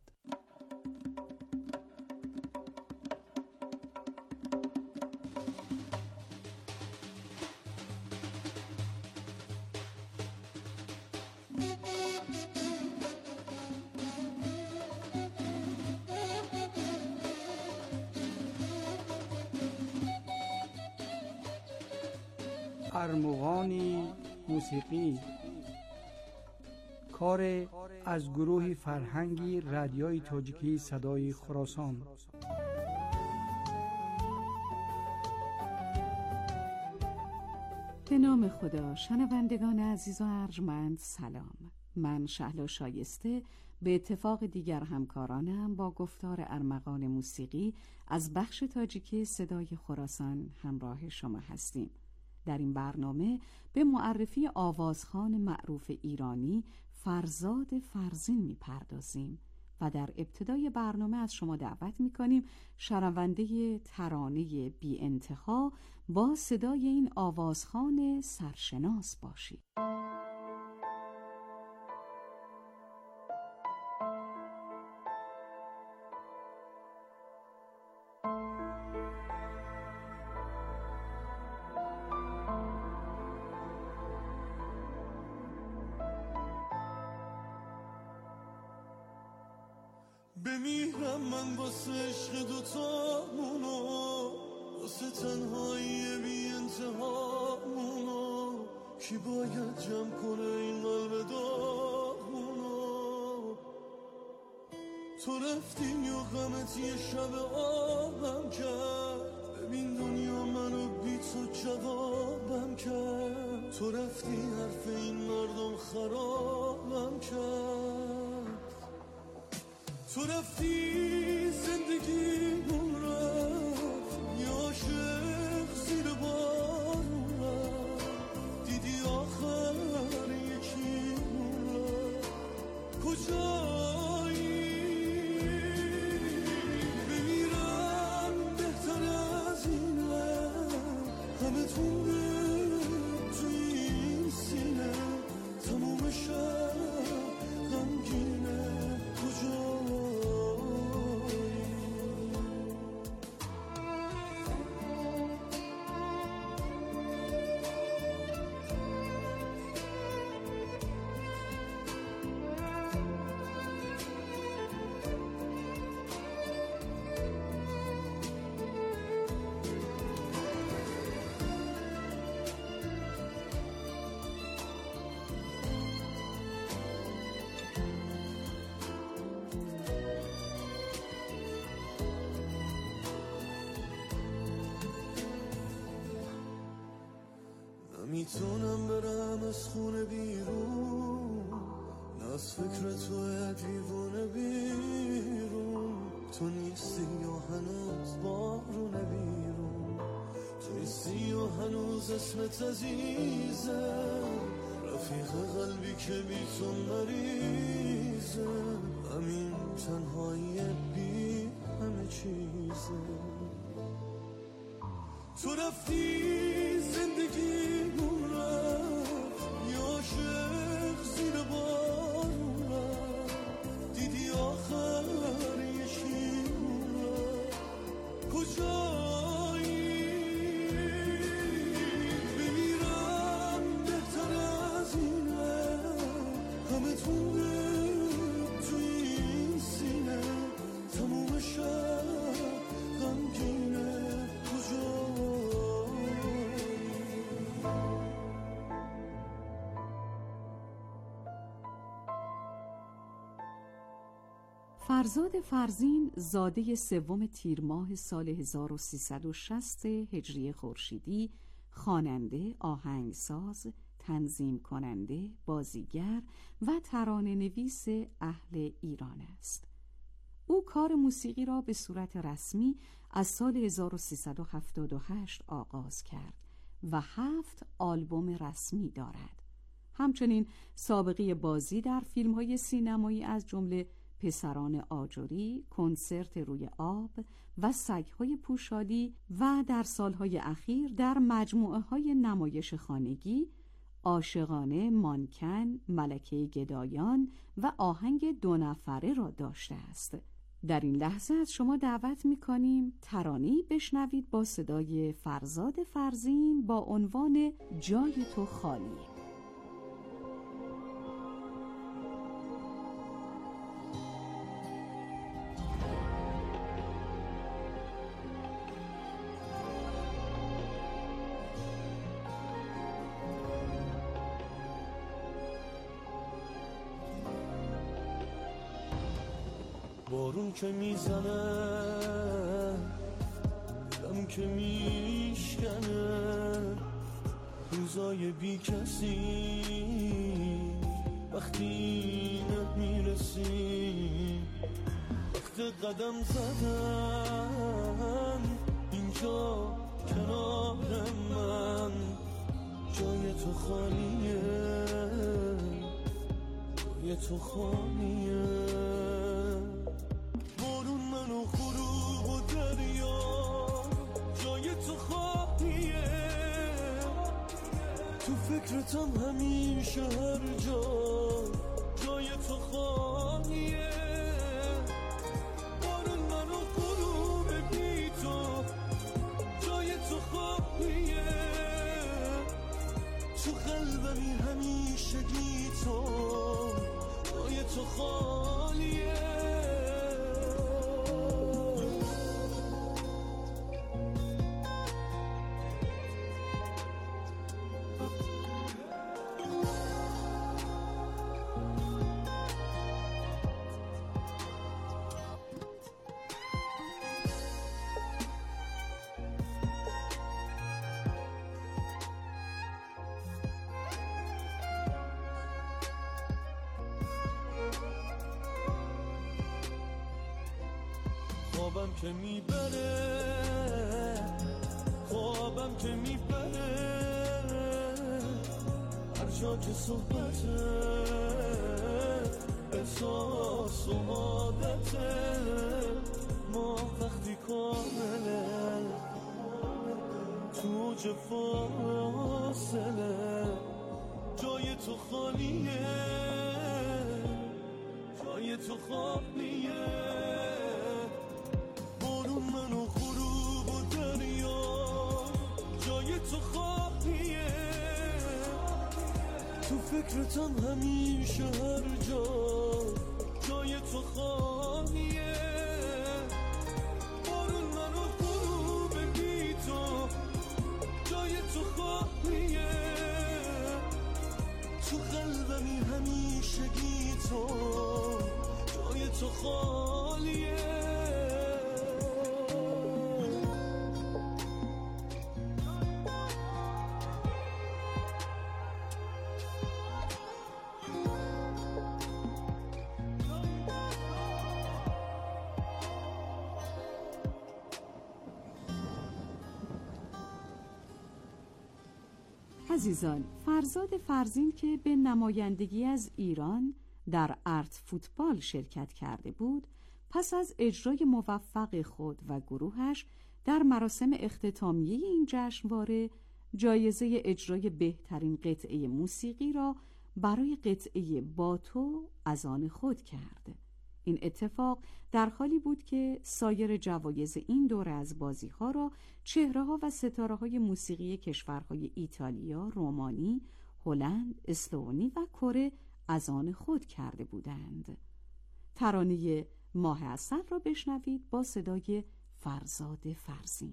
ارمغان موسیقی، کار از گروه فرهنگی رادیوی تاجیکی صدای خراسان. به نام خدا. شنوندگان عزیز و ارجمند سلام. من شهلا شایسته به اتفاق دیگر همکارانم با گفتار ارمغان موسیقی از بخش تاجیکی صدای خراسان همراه شما هستیم. در این برنامه به معرفی آوازخوان معروف ایرانی فرزاد فرزین می‌پردازیم و در ابتدای برنامه از شما دعوت می‌کنیم شنونده ترانه بی انتها با صدای این آوازخوان سرشناس باشید. بمیرم من واسه عشق دوتامونو، واسه تنهایی بی انتهامونو، کی باید جمع کنه این قلب داغونو؟ تو رفتی و غمت یه شب آبم کرد، ببین دنیا منو بی تو جوابم کرد. تو رفتی حرف این مردم خرابم کرد. تو رفتی زندگیمون رفت، یه عاشق زیر بارون رفت، دیدی آخر یکیمون رفت. کجا نمیتونم برم از خونه بیرون، از فکر تو دیوونه بیرون. تو نیستی و هنوز بارونه بیرون، تو نیستی و هنوز اسمت عزیزه، رفیق قلبی که بی تو مریضه. همین تنهایی بی همه چیزه. تو رفتی زندگیمون رفت، یا عاشق زیر بارون رفت، دیدی آخر یشیمون رفت. کجایی بمیرم بهتر از اینه، همه تونه توی این سینه، تموم شب غمگینه. فرزاد فرزین زاده سوم تیر ماه سال هزار و سیصد و شصت هجری خورشیدی، خواننده، آهنگساز، تنظیم کننده، بازیگر و ترانه نویس اهل ایران است. او کار موسیقی را به صورت رسمی از سال هزار و سیصد و هفتاد و هشت آغاز کرد و هفت آلبوم رسمی دارد. همچنین سابقه بازی در فیلم‌های سینمایی از جمله پسران آجری، کنسرت روی آب و سگ‌های پوشالی و در سالهای اخیر در مجموعه‌های نمایش خانگی عاشقانه، مانکن، ملکه گدایان و آهنگ دو نفره را داشته است. در این لحظه از شما دعوت می‌کنیم ترانه‌ای بشنوید با صدای فرزاد فرزین با عنوان جای تو خالیه. بارون که میزنه، دلم که میشکنه، روزای بی کسی وقتی نمیرسی، وقت قدم زدن اینجا کنار من، جای تو خالیه، جای تو خالیه. تو فکرتم همیشه هر جا، جای تو خالیه. بارون من و غروب بی تو، جای تو خالیه. تو قلبمی همیشه گی تو، جای تو خالیه. خوابم که میبره، خوابم که میبره، هر جا که صحبته، احساس و عادته، ما وقتی کامله، تو چه فاصله، جای تو خالیه، جای تو خالیه. منو غروب و دریا، جای تو خالیه. تو فکرتم همیشه هر جا، جای تو خالیه. بارون منو غروب بی تو، جای تو خالیه. تو قلبمی همیشه گی تو، جای تو خالیه. عزیزان، فرزاد فرزین که به نمایندگی از ایران در ارت فوتبال شرکت کرده بود، پس از اجرای موفق خود و گروهش در مراسم اختتامیه این جشنواره جایزه اجرای بهترین قطعه موسیقی را برای قطعه با تو از آن خود کرد. این اتفاق در حالی بود که سایر جوایز این دوره از بازی‌ها را چهره‌ها و ستاره‌های موسیقی کشورهای ایتالیا، رومانی، هلند، اسلوونی و کره از آن خود کرده بودند. ترانه ماه عسل را بشنوید با صدای فرزاد فرزین.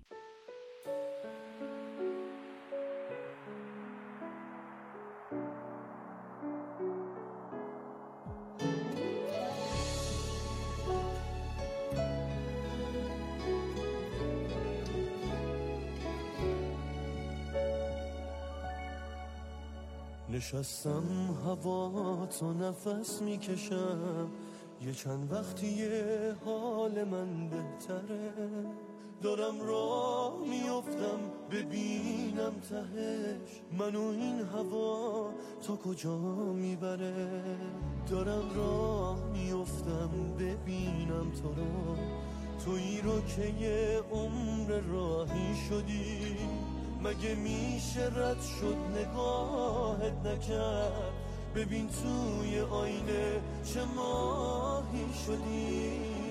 نشستم هوا تو نفس میکشم، یه چند وقتیه حال من بهتره، دارم راه میافتم ببینم تهش منو این هوا تا کجا میبره، دارم راه میافتم ببینم تو رو، تویی رو که یه عمر راهی شدی، مگه میشه رد شد نگاهت نکرد، ببین توی آینه چه ماهی شدی،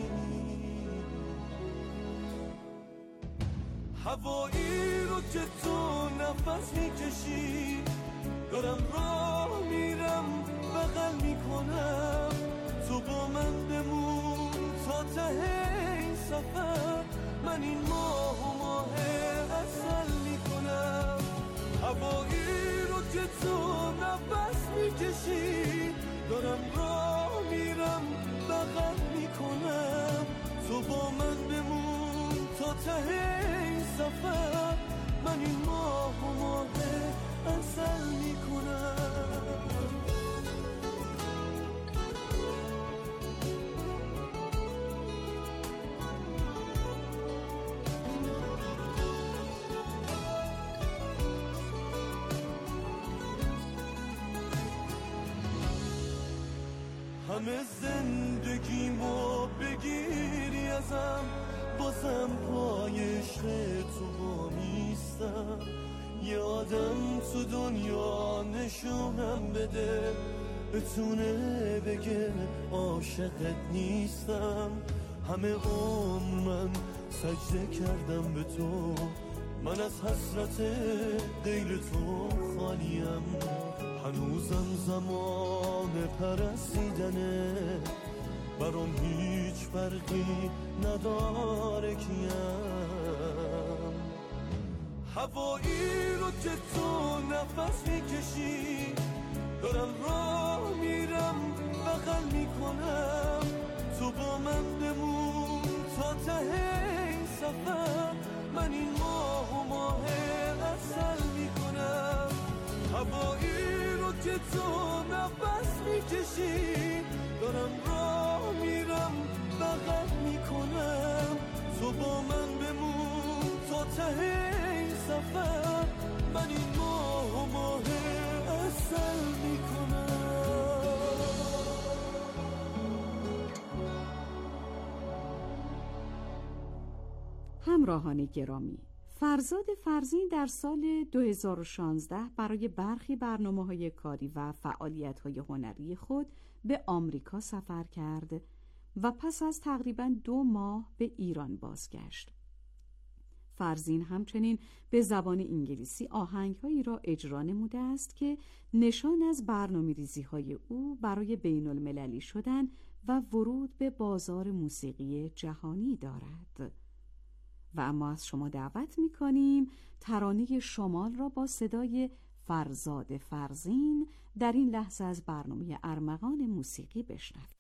هوایی رو که تو نفس میکشی، دارم راه میرم بغل میکنم، تو با من بمون تا ته این سفر، من این ماه و ماه عسل میکنم، هوایی رو که تو نفس میکشی، دارم راه میرم بغل میکنم، تو با من بمون تا ته این سفر، من این ماه و ماه عسل میکنم. همه زندگیمو بگیری ازم، بازم پای عشق تو با میستم، یه آدم تو دنیا نشونم بده، بتونه بگه عاشقت نیستم، همه عمر من سجده کردم به تو، من از حسرت غیر تو خالیم، هنوزم زمان پرستیدنه، برام هیچ فرقی نداره کیم، هوایی رو که تو نفس میکشی، دارم راه میرم بغل میکنم، تو با من بمون تا ته این سفر، من این ماه و ماه عسل میکنم، هوایی رو که تو نفس میکشی، دارم راه میرم بغل میکنم، تو با من بمون تا ته این سفر، من این ماه و ماه عسل میکنم. همراهان گرامی، فرزاد فرزین در سال دو هزار و شانزده برای برخی برنامه‌های کاری و فعالیت‌های هنری خود به آمریکا سفر کرد و پس از تقریباً دو ماه به ایران بازگشت. فرزین همچنین به زبان انگلیسی آهنگ‌هایی را اجرا نموده است که نشان از برنامه‌ریزی‌های او برای بین‌المللی شدن و ورود به بازار موسیقی جهانی دارد. و اما از شما دعوت می‌کنیم ترانه شمال را با صدای فرزاد فرزین در این لحظه از برنامه ارمغان موسیقی بشنوید.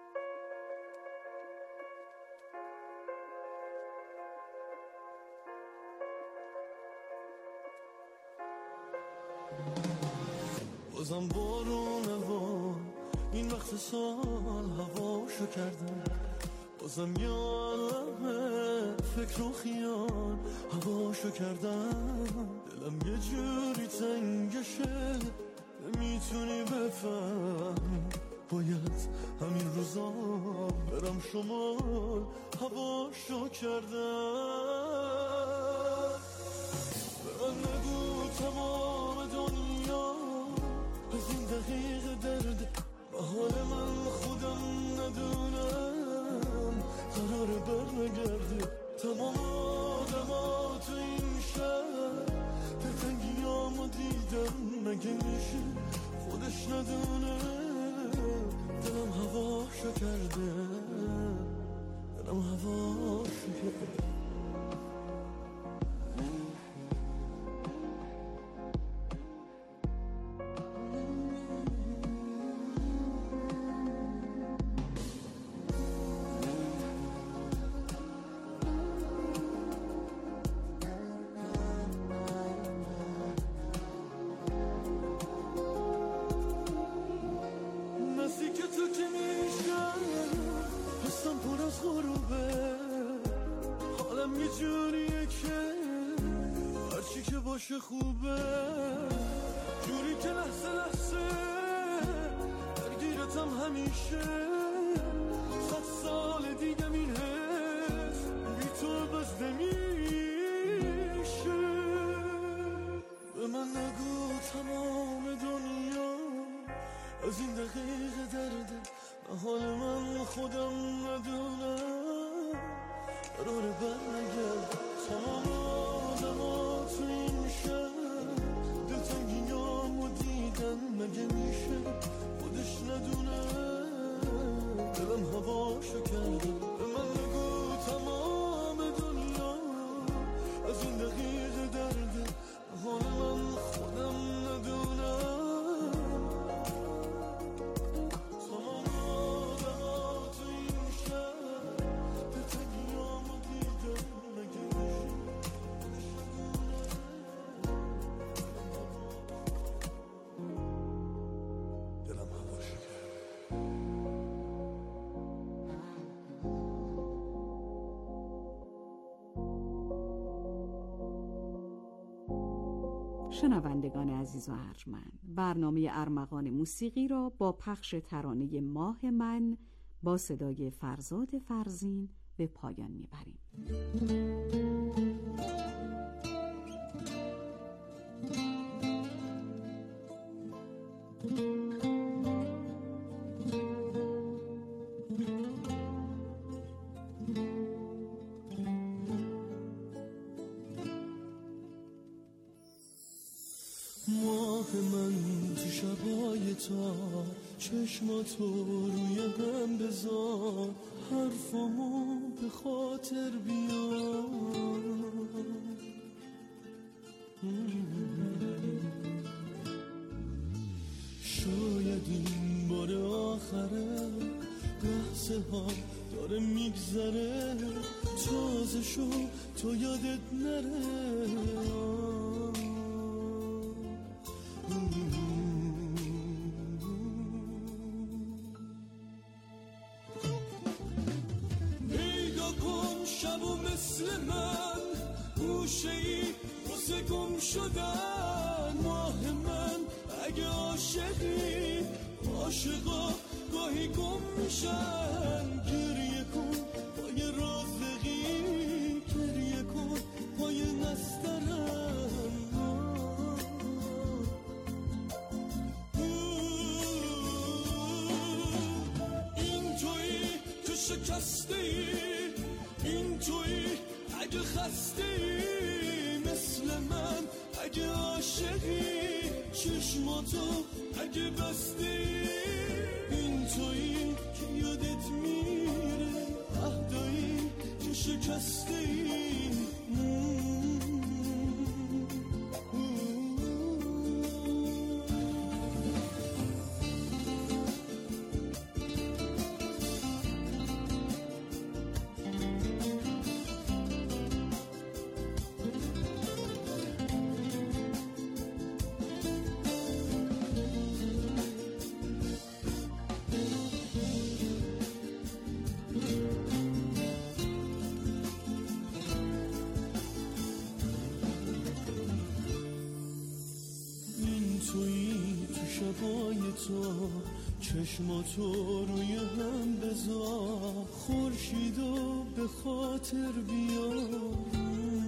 بازم بارونه و این وقت سال هواشو کردم، بازم یادمه فکر و خیال هواشو کردم، دلم یه جوری تنگشه نمیتونی بفهم، باید همین روزا برم شمال هواشو کردم. به من نگو تمام دنیا از این دقیق درد و حال من خودم ندونم قراره بر نگرده. تمام آدما تو این شهر دلتنگیامو دیدم، مگه میشه خودش ندونه دلم هواشو کرده، دلم هواشو کرده. باشه خوبه جوری که لحظه لحظه درگیرتم همیشه، صد سال دیگه این حس بی تو بس نمیشه. به من نگو تمام دنیا از این دقیق درده و حال من خودم ندونم قراره بر نگرد. تمام آدما تو این شهر دلتنگیامو دیدن، مگه میشه خودش ندونه دلم هواشو کرده. به من نگو تمام دنیا از این دقیق درده حال من خودم ندونم. تمام آدما تو این شهر دلتنگیامو دیدن، مگه شنوندگان عزیز و ارجمند، برنامه ارمغان موسیقی را با پخش ترانه ماه من با صدای فرزاد فرزین به پایان میبریم. ماه من تو شبای تار چشماتو روی هم بذار، حرفامو به خاطر بیار. شاید این بار آخره، لحظه ها داره میگذره، تازه شو تو یادت نره. مثل من گوشه‌ای واسه گم شدن، ماه من اگه عاشقی عاشقا گاهی گم میشن. گریه کن پای رازقی، گریه کن پای نسترن. این تویی که شکسته ای، این تویی اگه خسته ای مثل من، اگه عاشقی چشماتو اگه بسته ای. این تویی که یادت میره عهدایی که شکسته ای. های تو، چشماتو روی هم بذار، خورشیدو به خاطر بیار.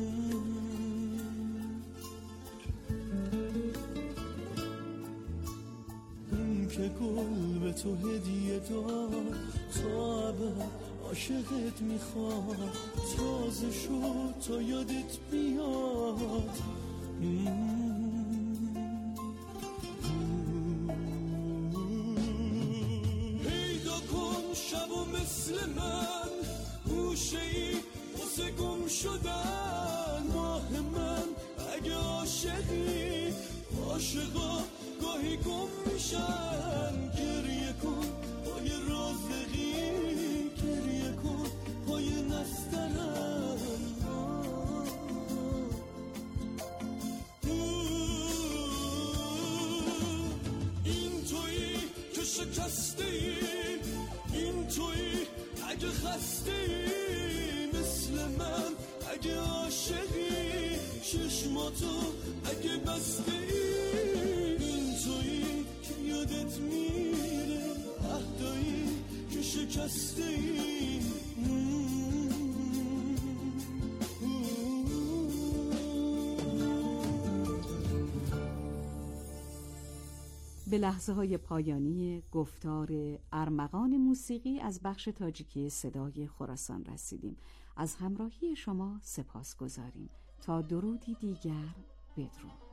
اون که گل به تو هدیه داد، تا ابد عاشقت میخواد، تازه شد تا یادت بیاد. پیدا کن شبو مثل من، گوشه‌ای واسه گم شدن. ماه من اگه عاشقی، عاشقا گاهی گم میشن. گریه کن پای رازقی، گریه کن پای نسترن. این تویی که شکسته ای، این تویی اگه خسته ای، مثل من اگه عاشقی، چشماتو اگه بسته ای. این تویی که یادت میره، عهدایی که شکسته ای. به لحظه های پایانی گفتار ارمغان موسیقی از بخش تاجیکی صدای خراسان رسیدیم. از همراهی شما سپاس گذاریم. تا درودی دیگر، بدرود.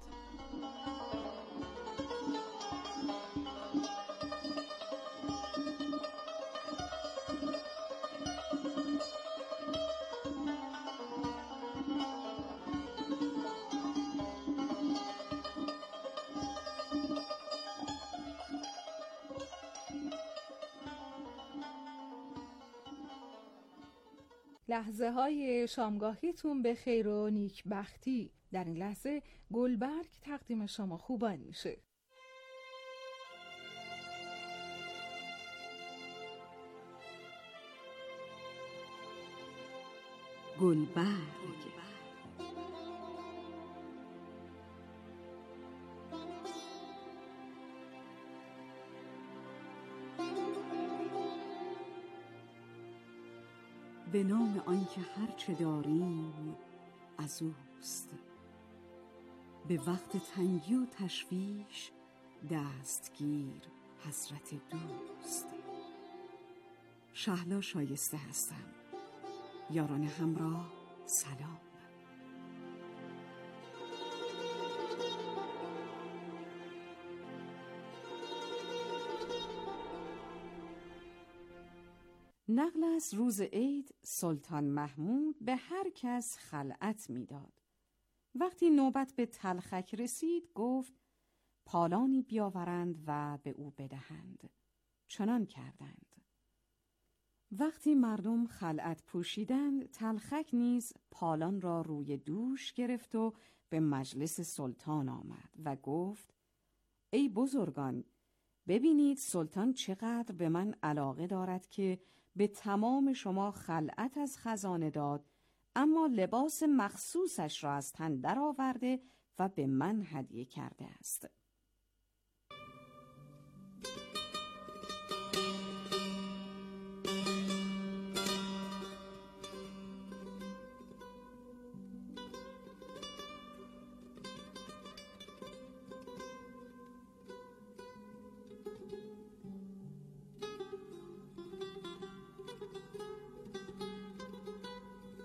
لحظه های شامگاهیتون به خیر و نیکبختی. در این لحظه گلبرگ تقدیم شما خوبان میشه. گلبرگ به نام آنکه هر چه داریم از اوست، به وقت تنگی و تشویش دستگیر حضرت دوست. شهلا شایسته هستم. یاران همراه سلام. نقل از روز عید سلطان محمود به هر کس خلعت میداد. وقتی نوبت به تلخک رسید گفت پالانی بیاورند و به او بدهند. چنان کردند. وقتی مردم خلعت پوشیدند، تلخک نیز پالان را روی دوش گرفت و به مجلس سلطان آمد و گفت ای بزرگان، ببینید سلطان چقدر به من علاقه دارد که به تمام شما خلعت از خزانه داد، اما لباس مخصوصش را از تن درآورده و به من هدیه کرده است.